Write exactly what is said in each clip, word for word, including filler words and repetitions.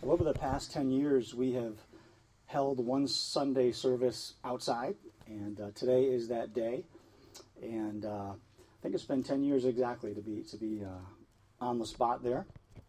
Well, over the past ten years, we have held one Sunday service outside, and uh, today is that day. And uh, I think it's been ten years exactly to be to be uh, on the spot there.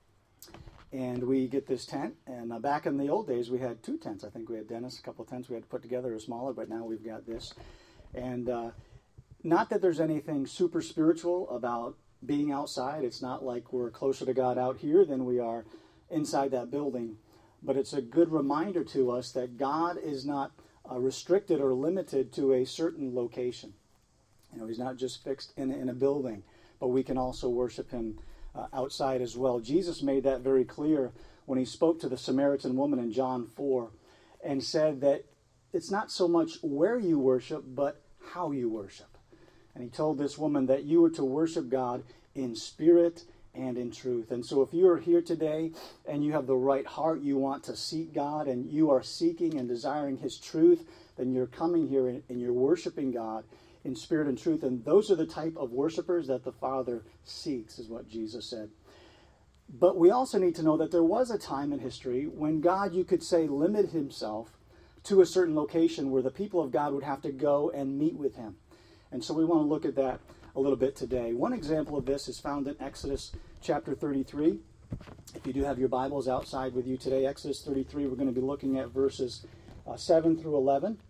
And we get this tent, and uh, back in the old days, we had two tents. I think we had Dennis, a couple of tents we had to put together, or smaller, but now we've got this. And uh, not that there's anything super spiritual about being outside. It's not like we're closer to God out here than we are inside that building. But it's a good reminder to us that God is not uh, restricted or limited to a certain location. You know, He's not just fixed in, in a building, but we can also worship Him uh, outside as well. Jesus made that very clear when He spoke to the Samaritan woman in John four and said that it's not so much where you worship, but how you worship. And He told this woman that you were to worship God in spirit and in truth. And so if you are here today and you have the right heart, you want to seek God, and you are seeking and desiring His truth, then you're coming here and, and you're worshiping God in spirit and truth. And those are the type of worshipers that the Father seeks, is what Jesus said. But we also need to know that there was a time in history when God, you could say, limited Himself to a certain location where the people of God would have to go and meet with Him. And so we want to look at that a little bit today. One example of this is found in Exodus chapter thirty-three. If you do have your Bibles outside with you today, Exodus thirty-three, we're going to be looking at verses uh, seven through eleven.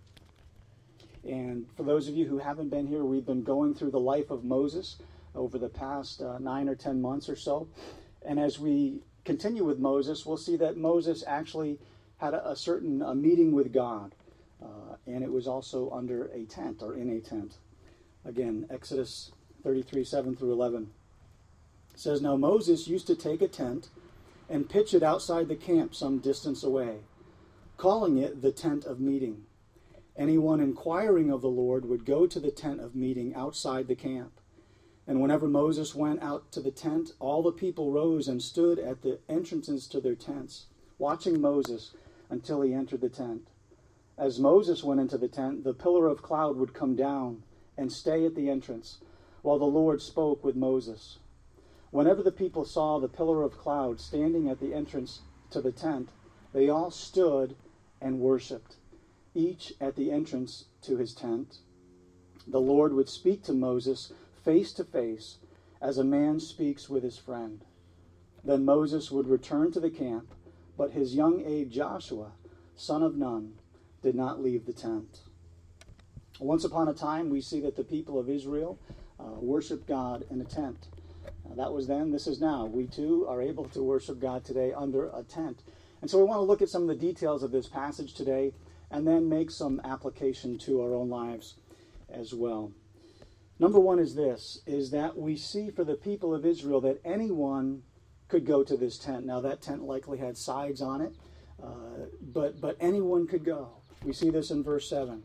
And for those of you who haven't been here, we've been going through the life of Moses over the past uh, nine or ten months or so. And as we continue with Moses, we'll see that Moses actually had a, a certain a meeting with God. Uh, and it was also under a tent, or in a tent. Again, Exodus thirty-three, seven through eleven. It says, "Now Moses used to take a tent and pitch it outside the camp some distance away, calling it the tent of meeting. Anyone inquiring of the Lord would go to the tent of meeting outside the camp. And whenever Moses went out to the tent, all the people rose and stood at the entrances to their tents, watching Moses until he entered the tent. As Moses went into the tent, the pillar of cloud would come down and stay at the entrance, while the Lord spoke with Moses. Whenever the people saw the pillar of cloud standing at the entrance to the tent, they all stood and worshipped, each at the entrance to his tent. The Lord would speak to Moses face to face, as a man speaks with his friend. Then Moses would return to the camp, but his young aide Joshua, son of Nun, did not leave the tent." Once upon a time, we see that the people of Israel uh, worship God in a tent. Uh, that was then, this is now. We too are able to worship God today under a tent. And so we want to look at some of the details of this passage today and then make some application to our own lives as well. Number one is this, is that we see for the people of Israel that anyone could go to this tent. Now that tent likely had sides on it, uh, but, but anyone could go. We see this in verse seven.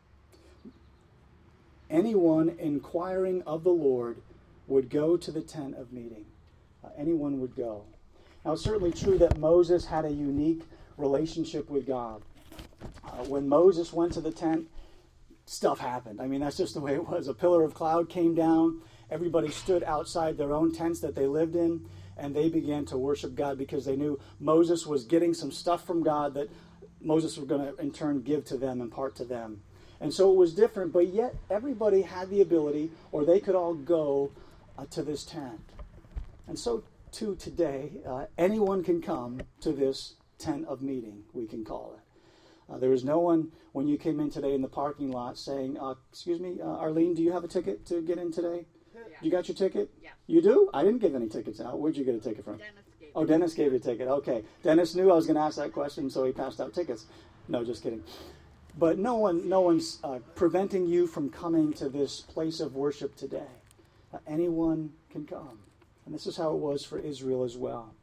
Anyone inquiring of the Lord would go to the tent of meeting. Uh, anyone would go. Now, it's certainly true that Moses had a unique relationship with God. Uh, when Moses went to the tent, stuff happened. I mean, that's just the way it was. A pillar of cloud came down. Everybody stood outside their own tents that they lived in, and they began to worship God because they knew Moses was getting some stuff from God that Moses was going to, in turn, give to them, impart to them. And so it was different, but yet everybody had the ability, or they could all go uh, to this tent. And so, too, today, uh, anyone can come to this tent of meeting, we can call it. Uh, there was no one, when you came in today in the parking lot, saying, uh, excuse me, uh, Arlene, do you have a ticket to get in today? Yeah. You got your ticket? Yeah. You do? I didn't give any tickets out. Where'd you get a ticket from? Dennis gave Oh, Dennis gave you a ticket. Okay. Dennis knew I was going to ask that question, so he passed out tickets. No, just kidding. But no one, no one's uh, preventing you from coming to this place of worship today. Uh, anyone can come. And this is how it was for Israel as well.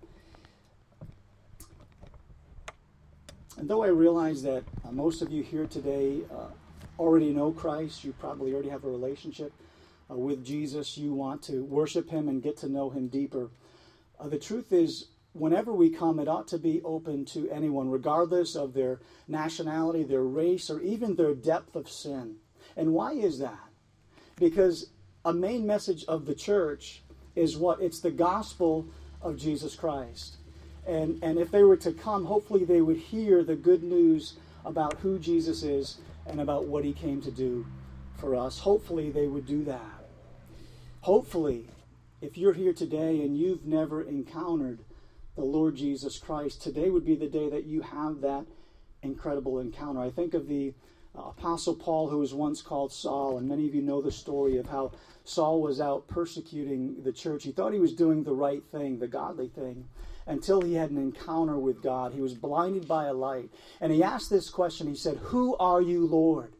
And though I realize that uh, most of you here today uh, already know Christ, you probably already have a relationship uh, with Jesus, you want to worship Him and get to know Him deeper. Uh, the truth is, whenever we come, it ought to be open to anyone, regardless of their nationality, their race, or even their depth of sin. And why is that? Because a main message of the church is what? It's the gospel of Jesus Christ. And, and if they were to come, hopefully they would hear the good news about who Jesus is and about what he came to do for us. Hopefully they would do that. Hopefully, if you're here today and you've never encountered the Lord Jesus Christ, today would be the day that you have that incredible encounter. I think of the uh, Apostle Paul, who was once called Saul, and many of you know the story of how Saul was out persecuting the church. He thought he was doing the right thing, the godly thing, until he had an encounter with God. He was blinded by a light. And he asked this question. He said, "Who are you, Lord?"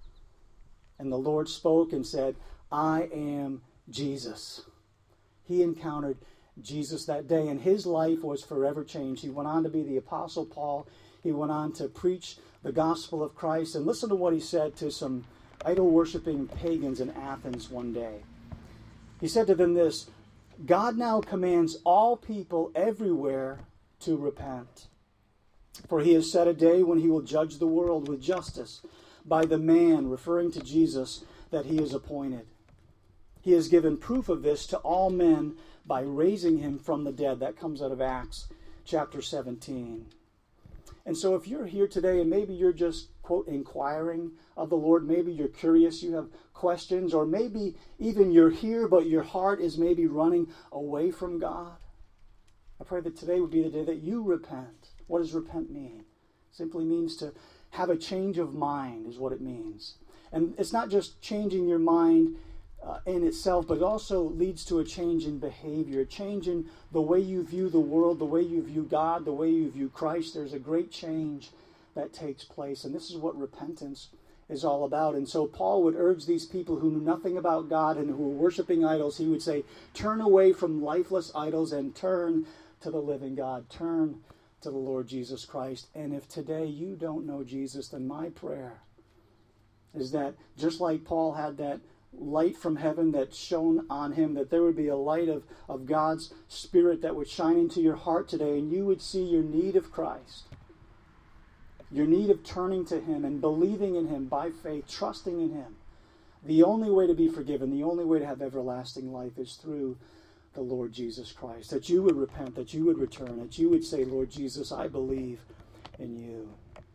And the Lord spoke and said, "I am Jesus." He encountered Jesus that day, and his life was forever changed. He went on to be the Apostle Paul. He went on to preach the gospel of Christ. And listen to what he said to some idol-worshiping pagans in Athens one day. He said to them this, "God now commands all people everywhere to repent. For he has set a day when he will judge the world with justice by the man," referring to Jesus, "that he has appointed. He has given proof of this to all men by raising him from the dead." That comes out of Acts chapter seventeen. And so if you're here today and maybe you're just, quote, inquiring of the Lord, maybe you're curious, you have questions, or maybe even you're here but your heart is maybe running away from God, I pray that today would be the day that you repent. What does repent mean? It simply means to have a change of mind is what it means. And it's not just changing your mind Uh, in itself, but it also leads to a change in behavior, a change in the way you view the world, the way you view God, the way you view Christ. There's a great change that takes place, and this is what repentance is all about. And so Paul would urge these people who knew nothing about God and who were worshiping idols, he would say, turn away from lifeless idols and turn to the living God. Turn to the Lord Jesus Christ. And if today you don't know Jesus, then my prayer is that just like Paul had that light from heaven that shone on him, that there would be a light of, of God's Spirit that would shine into your heart today, and you would see your need of Christ, your need of turning to him and believing in him by faith, trusting in him. The only way to be forgiven, the only way to have everlasting life is through the Lord Jesus Christ. That you would repent, that you would return, that you would say, "Lord Jesus, I believe in you."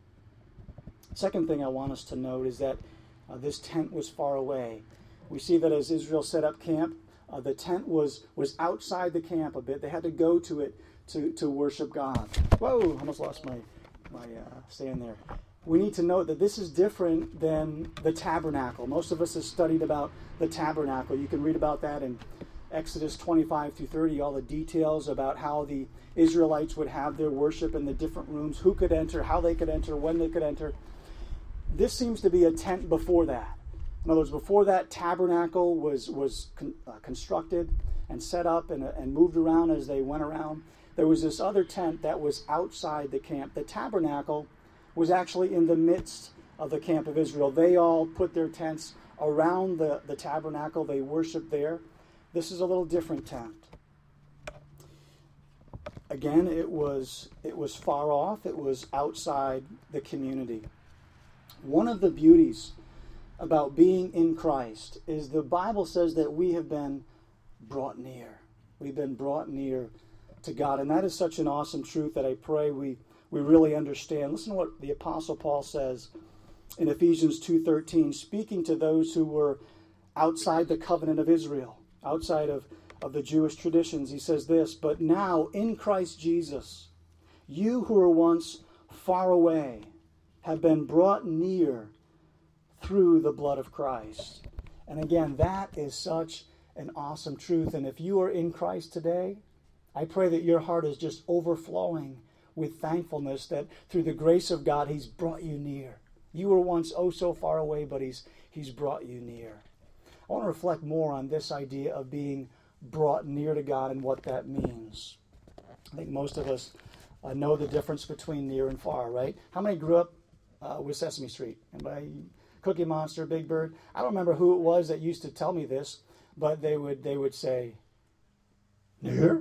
Second thing I want us to note is that uh, this tent was far away. We see that as Israel set up camp, uh, the tent was was outside the camp a bit. They had to go to it to, to worship God. Whoa, almost lost my, my uh, stand there. We need to note that this is different than the tabernacle. Most of us have studied about the tabernacle. You can read about that in Exodus twenty-five through thirty, all the details about how the Israelites would have their worship in the different rooms, who could enter, how they could enter, when they could enter. This seems to be a tent before that. In other words, before that tabernacle was was con, uh, constructed and set up and, uh, and moved around as they went around, there was this other tent that was outside the camp. The tabernacle was actually in the midst of the camp of Israel. They all put their tents around the, the tabernacle. They worshiped there. This is a little different tent. Again, it was it was far off. It was outside the community. One of the beauties about being in Christ is the Bible says that we have been brought near. We've been brought near to God. And that is such an awesome truth that I pray we, we really understand. Listen to what the Apostle Paul says in Ephesians two thirteen, speaking to those who were outside the covenant of Israel, outside of, of the Jewish traditions. He says this, "But now in Christ Jesus, you who were once far away have been brought near through the blood of Christ." And again, that is such an awesome truth. And if you are in Christ today, I pray that your heart is just overflowing with thankfulness that through the grace of God, he's brought you near. You were once oh so far away, but he's, he's brought you near. I want to reflect more on this idea of being brought near to God and what that means. I think most of us uh, know the difference between near and far, right? How many grew up uh, with Sesame Street? Anybody? Cookie Monster, Big Bird. I don't remember who it was that used to tell me this, but they would they would say, "Near?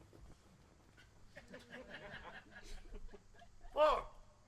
Far.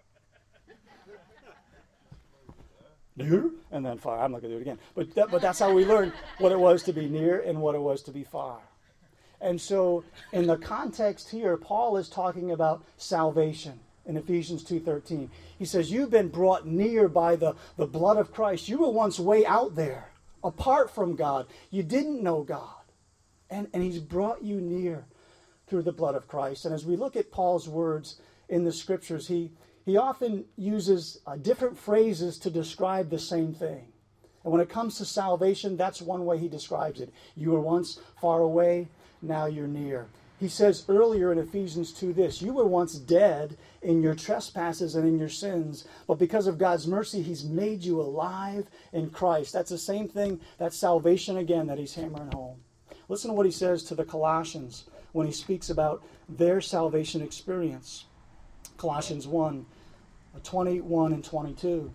Near?" And then far. I'm not going to do it again. But that, but that's how we learned what it was to be near and what it was to be far. And so in the context here, Paul is talking about salvation in Ephesians two thirteen. He says, you've been brought near by the, the blood of Christ. You were once way out there, apart from God. You didn't know God. And, and he's brought you near through the blood of Christ. And as we look at Paul's words in the scriptures, he, he often uses uh, different phrases to describe the same thing. And when it comes to salvation, that's one way he describes it. You were once far away, now you're near. He says earlier in Ephesians two this, you were once dead in your trespasses and in your sins, but because of God's mercy, he's made you alive in Christ. That's the same thing, that's salvation again that he's hammering home. Listen to what he says to the Colossians when he speaks about their salvation experience. Colossians one, twenty-one and twenty-two.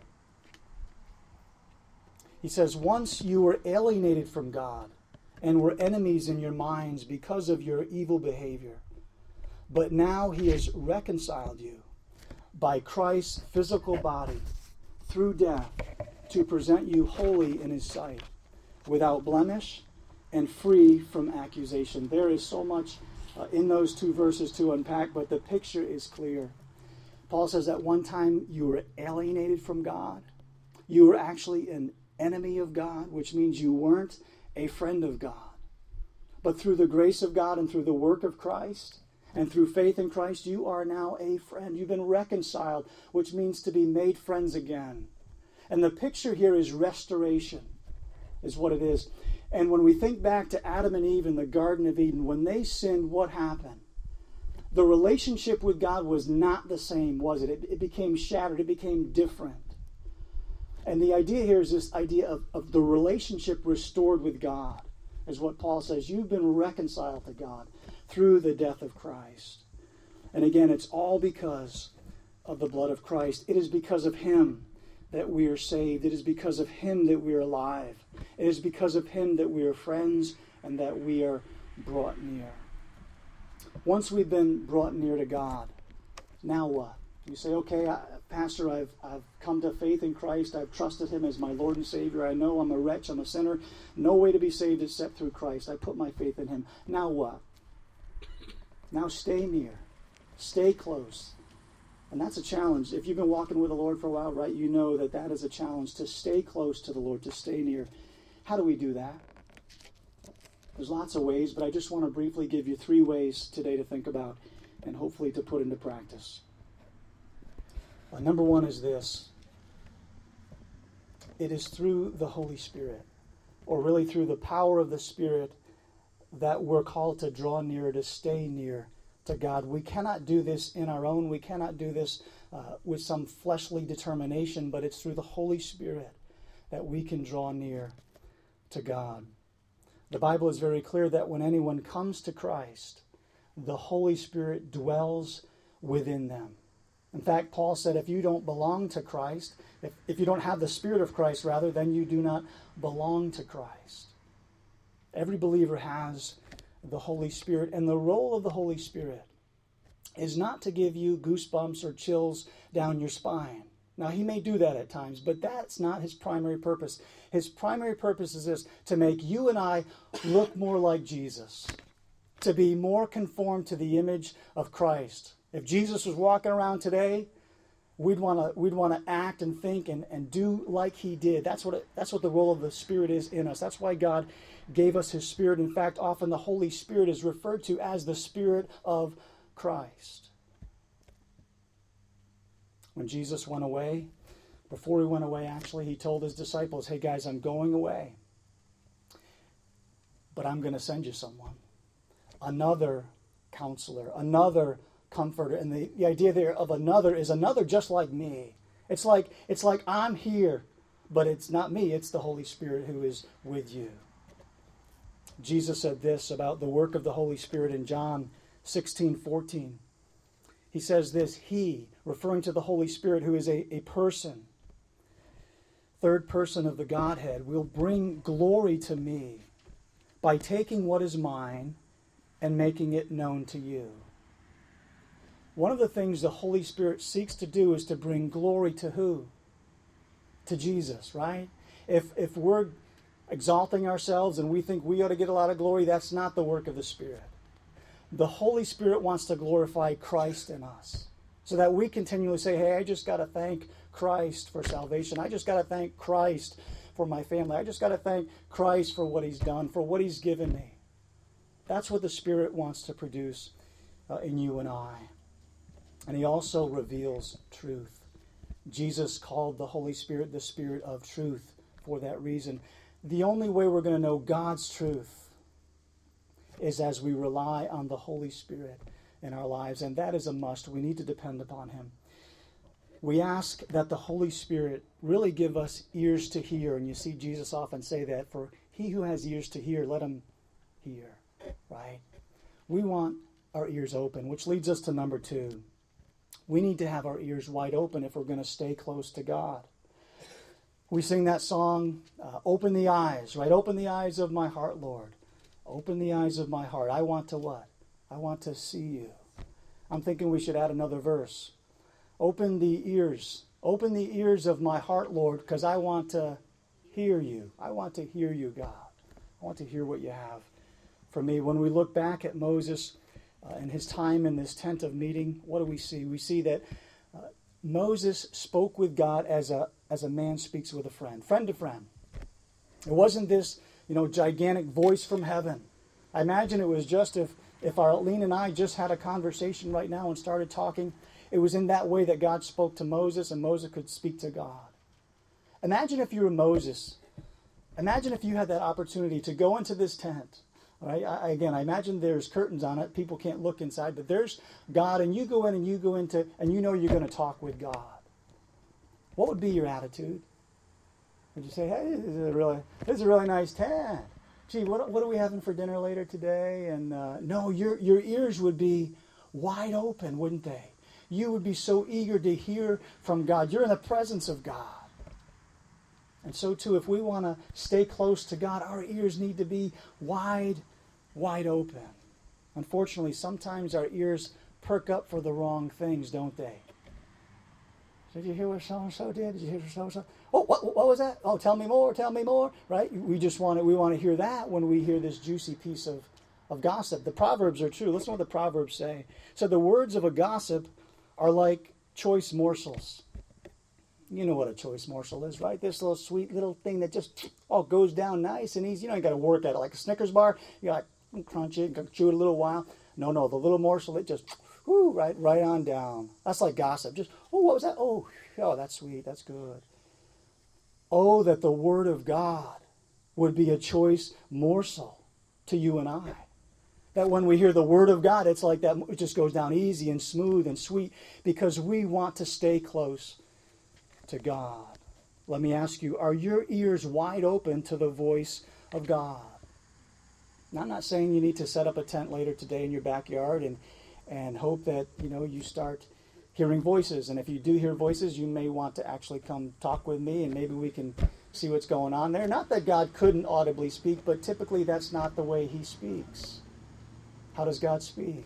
He says, once you were alienated from God and were enemies in your minds because of your evil behavior. But now he has reconciled you by Christ's physical body through death to present you holy in his sight, without blemish and free from accusation. There is so much uh, in those two verses to unpack, but the picture is clear. Paul says at one time you were alienated from God. You were actually an enemy of God, which means you weren't a friend of God. But through the grace of God and through the work of Christ and through faith in Christ, you are now a friend. You've been reconciled, which means to be made friends again. And the picture here is restoration, is what it is. And when we think back to Adam and Eve in the Garden of Eden, when they sinned, what happened? The relationship with God was not the same, was it? It, it became shattered. It became different. And the idea here is this idea of, of the relationship restored with God, is what Paul says. You've been reconciled to God through the death of Christ. And again, it's all because of the blood of Christ. It is because of him that we are saved. It is because of him that we are alive. It is because of him that we are friends and that we are brought near. Once we've been brought near to God, now what? You say, okay, I, Pastor, I've, I've come to faith in Christ. I've trusted him as my Lord and Savior. I know I'm a wretch. I'm a sinner. No way to be saved except through Christ. I put my faith in him. Now what? Now stay near. Stay close. And that's a challenge. If you've been walking with the Lord for a while, right, you know that that is a challenge, to stay close to the Lord, to stay near. How do we do that? There's lots of ways, but I just want to briefly give you three ways today to think about and hopefully to put into practice. Uh, number one is this. It is through the Holy Spirit, or really through the power of the Spirit, that we're called to draw near, to stay near to God. We cannot do this in our own. We cannot do this uh, with some fleshly determination, but it's through the Holy Spirit that we can draw near to God. The Bible is very clear that when anyone comes to Christ, the Holy Spirit dwells within them. In fact, Paul said, if you don't belong to Christ, if, if you don't have the Spirit of Christ, rather, then you do not belong to Christ. Every believer has the Holy Spirit, and the role of the Holy Spirit is not to give you goosebumps or chills down your spine. Now, he may do that at times, but that's not his primary purpose. His primary purpose is this, to make you and I look more like Jesus, to be more conformed to the image of Christ. If Jesus was walking around today, we'd want to we'd want to act and think and, and do like he did. That's what it, that's what the role of the Spirit is in us. That's why God gave us his Spirit. In fact, often the Holy Spirit is referred to as the Spirit of Christ. When Jesus went away, before he went away, actually, he told his disciples, hey guys, I'm going away, but I'm going to send you someone, another counselor, another comforter. And the, the idea there of another is another just like me. It's like it's like I'm here, but it's not me, it's the Holy Spirit who is with you. Jesus said this about the work of the Holy Spirit in John sixteen fourteen. He says this, he, referring to the Holy Spirit, who is a, a person, third person of the Godhead, will bring glory to me by taking what is mine and making it known to you. One of the things the Holy Spirit seeks to do is to bring glory to who? To Jesus, right? If if we're exalting ourselves and we think we ought to get a lot of glory, that's not the work of the Spirit. The Holy Spirit wants to glorify Christ in us so that we continually say, hey, I just got to thank Christ for salvation. I just got to thank Christ for my family. I just got to thank Christ for what he's done, for what he's given me. That's what the Spirit wants to produce uh, in you and I. And he also reveals truth. Jesus called the Holy Spirit the Spirit of truth for that reason. The only way we're going to know God's truth is as we rely on the Holy Spirit in our lives, and that is a must. We need to depend upon him. We ask that the Holy Spirit really give us ears to hear, and you see Jesus often say that, for he who has ears to hear, let him hear, right? We want our ears open, which leads us to number two. We need to have our ears wide open if we're going to stay close to God. We sing that song, uh, open the eyes, right? Open the eyes of my heart, Lord. Open the eyes of my heart. I want to what? I want to see you. I'm thinking we should add another verse. Open the ears. Open the ears of my heart, Lord, because I want to hear you. I want to hear you, God. I want to hear what you have for me. When we look back at Moses uh, and his time in this tent of meeting, what do we see? We see that uh, Moses spoke with God as a as a man speaks with a friend, friend to friend. It wasn't this, you know, gigantic voice from heaven. I imagine it was just if if Arlene and I just had a conversation right now and started talking, it was in that way that God spoke to Moses and Moses could speak to God. Imagine if you were Moses. Imagine if you had that opportunity to go into this tent. All right? I, again, I imagine there's curtains on it. People can't look inside, but there's God, and you go in and you go into, and you know you're going to talk with God. What would be your attitude? Would you say, hey, this is a really, this is a really nice tent. Gee, what, what are we having for dinner later today? And uh, no, your your ears would be wide open, wouldn't they? You would be so eager to hear from God. You're in the presence of God. And so too, if we want to stay close to God, our ears need to be wide, wide open. Unfortunately, sometimes our ears perk up for the wrong things, don't they? Did you hear what so-and-so did? Did you hear what so-and-so? Oh, what, what was that? Oh, tell me more, tell me more. Right? We just want to, we want to hear that when we hear this juicy piece of, of gossip. The Proverbs are true. Listen to what the Proverbs say. So the words of a gossip are like choice morsels. You know what a choice morsel is, right? This little sweet little thing that just oh goes down nice and easy. You know, you got to work at it like a Snickers bar. You got to crunch it, chew it a little while. No, no, the little morsel, it just whoo, right, right on down. That's like gossip. Just oh, what was that? Oh, oh, that's sweet. That's good. Oh, that the Word of God would be a choice morsel to you and I. That when we hear the Word of God, it's like that. It just goes down easy and smooth and sweet because we want to stay close to God. Let me ask you, are your ears wide open to the voice of God? Now, I'm not saying you need to set up a tent later today in your backyard and, and hope that, you know, you start hearing voices. And if you do hear voices, you may want to actually come talk with me and maybe we can see what's going on there. Not that God couldn't audibly speak, but typically that's not the way he speaks. How does God speak?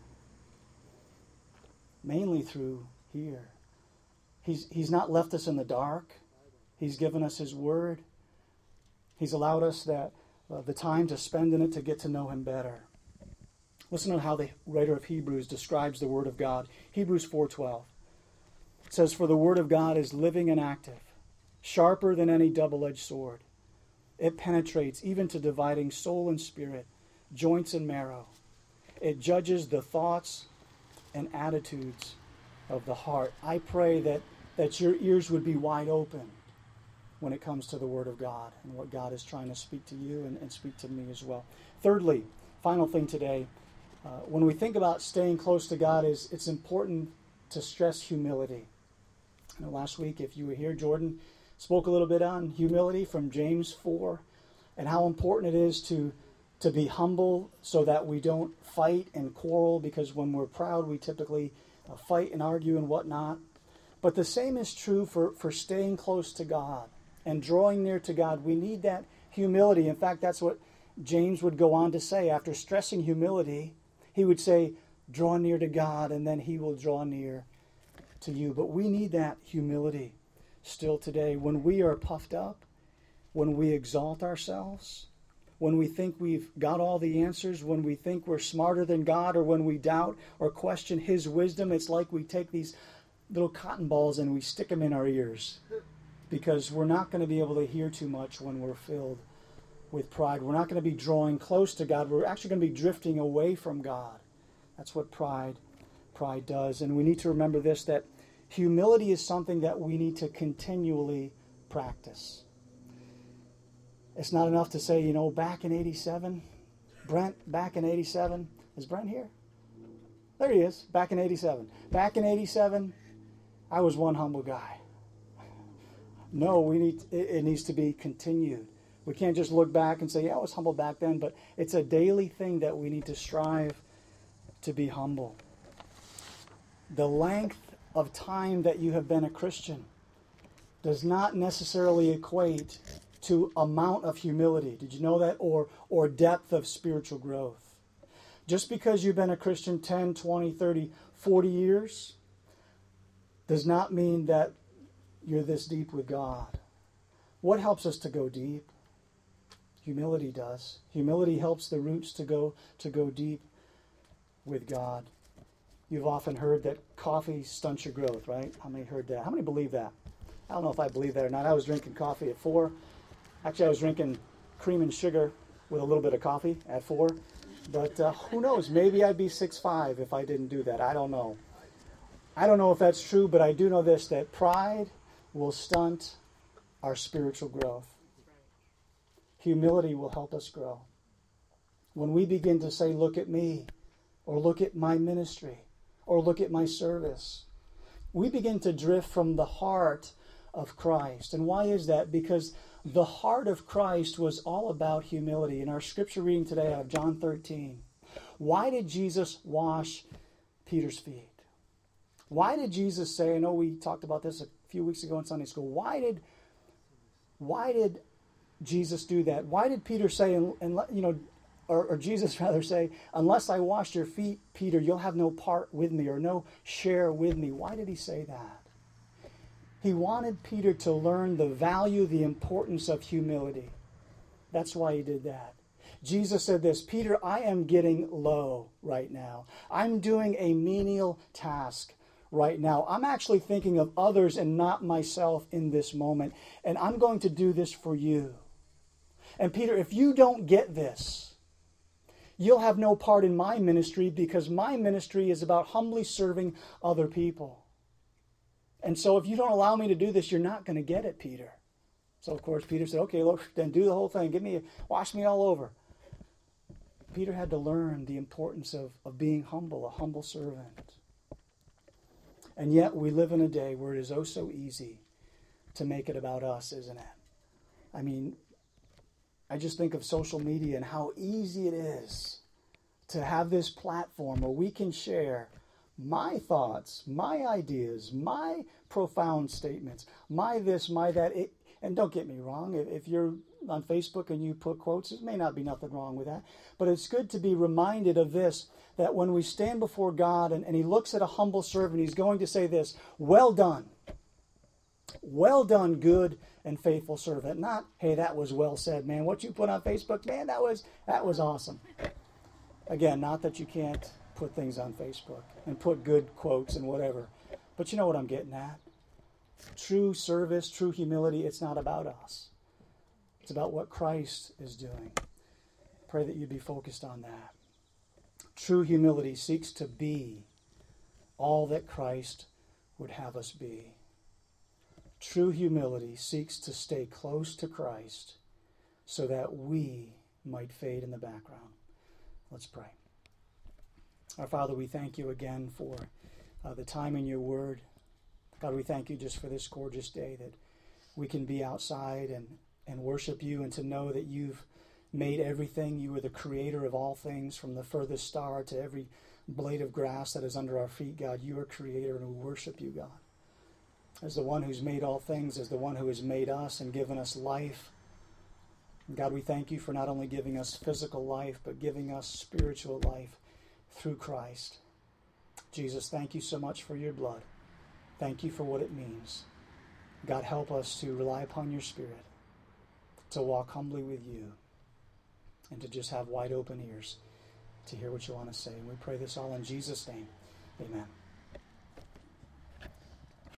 Mainly through here. He's, he's not left us in the dark. He's given us his word. He's allowed us that uh, the time to spend in it to get to know him better. Listen to how the writer of Hebrews describes the word of God. Hebrews four twelve. It says, "For the word of God is living and active, sharper than any double-edged sword. It penetrates even to dividing soul and spirit, joints and marrow. It judges the thoughts and attitudes of the heart." I pray that, that your ears would be wide open when it comes to the Word of God and what God is trying to speak to you and, and speak to me as well. Thirdly, final thing today, uh, when we think about staying close to God, is it's important to stress humility. You know, last week, if you were here, Jordan spoke a little bit on humility from James four and how important it is to to be humble so that we don't fight and quarrel, because when we're proud, we typically uh, fight and argue and whatnot. But the same is true for, for staying close to God and drawing near to God. We need that humility. In fact, that's what James would go on to say. After stressing humility, he would say, draw near to God, and then he will draw near to you. But we need that humility still today. When we are puffed up, when we exalt ourselves, when we think we've got all the answers, when we think we're smarter than God, or when we doubt or question His wisdom, it's like we take these little cotton balls and we stick them in our ears, because we're not going to be able to hear too much when we're filled with pride. We're not going to be drawing close to God. We're actually going to be drifting away from God. That's what pride pride does. And we need to remember this, that humility is something that we need to continually practice. It's not enough to say, you know, back in eighty-seven, Brent, back in eighty-seven, is Brent here? There he is, back in eighty-seven. Back in eighty-seven, I was one humble guy. No, we need it, it needs to be continued. We can't just look back and say, yeah, I was humble back then, but it's a daily thing that we need to strive to be humble. The length of time that you have been a Christian does not necessarily equate to amount of humility. Did you know that? Or, or depth of spiritual growth. Just because you've been a Christian ten, twenty, thirty, forty years does not mean that you're this deep with God. What helps us to go deep? Humility does. Humility helps the roots to go to go deep with God. You've often heard that coffee stunts your growth, right? How many heard that? How many believe that? I don't know if I believe that or not. I was drinking coffee at four. Actually, I was drinking cream and sugar with a little bit of coffee at four. But uh, who knows? Maybe I'd be six five if I didn't do that. I don't know. I don't know if that's true, but I do know this, that pride will stunt our spiritual growth. Humility will help us grow. When we begin to say, look at me, or look at my ministry, or look at my service, we begin to drift from the heart of Christ. And why is that? Because the heart of Christ was all about humility. In our scripture reading today out of John thirteen, why did Jesus wash Peter's feet? Why did Jesus say, I know we talked about this a few weeks ago in Sunday school, why did why did Jesus do that? Why did Peter say, and, and you know, or, or Jesus rather say, unless I wash your feet, Peter, you'll have no part with me or no share with me? Why did he say that? He wanted Peter to learn the value, the importance of humility. That's why he did that. Jesus said this, Peter, I am getting low right now. I'm doing a menial task right now. I'm actually thinking of others and not myself in this moment. And I'm going to do this for you. And Peter, if you don't get this, you'll have no part in my ministry, because my ministry is about humbly serving other people. And so if you don't allow me to do this, you're not going to get it, Peter. So of course Peter said, okay, look, then do the whole thing. Give me, wash me all over. Peter had to learn the importance of, of being humble, a humble servant. And yet we live in a day where it is oh so easy to make it about us, isn't it? I mean, I just think of social media and how easy it is to have this platform where we can share my thoughts, my ideas, my profound statements, my this, my that. It, and don't get me wrong, if, if you're on Facebook and you put quotes, there may not be nothing wrong with that. But it's good to be reminded of this, that when we stand before God and, and he looks at a humble servant, he's going to say this, well done. Well done, good and faithful servant. Not, hey, that was well said, man. What you put on Facebook, man, that was that was awesome. Again, not that you can't put things on Facebook and put good quotes and whatever. But you know what I'm getting at. True service, true humility, it's not about us. It's about what Christ is doing. Pray that you'd be focused on that. True humility seeks to be all that Christ would have us be. True humility seeks to stay close to Christ so that we might fade in the background. Let's pray. Our Father, we thank you again for uh, the time in your word. God, we thank you just for this gorgeous day that we can be outside and, and worship you, and to know that you've made everything. You are the creator of all things, from the furthest star to every blade of grass that is under our feet. God, you are creator, and we worship you, God. As the one who's made all things, as the one who has made us and given us life. And God, we thank you for not only giving us physical life, but giving us spiritual life through Christ. Jesus, thank you so much for your blood. Thank you for what it means. God, help us to rely upon your Spirit, to walk humbly with you. and to just have wide open ears to hear what you want to say. And we pray this all in Jesus' name. Amen.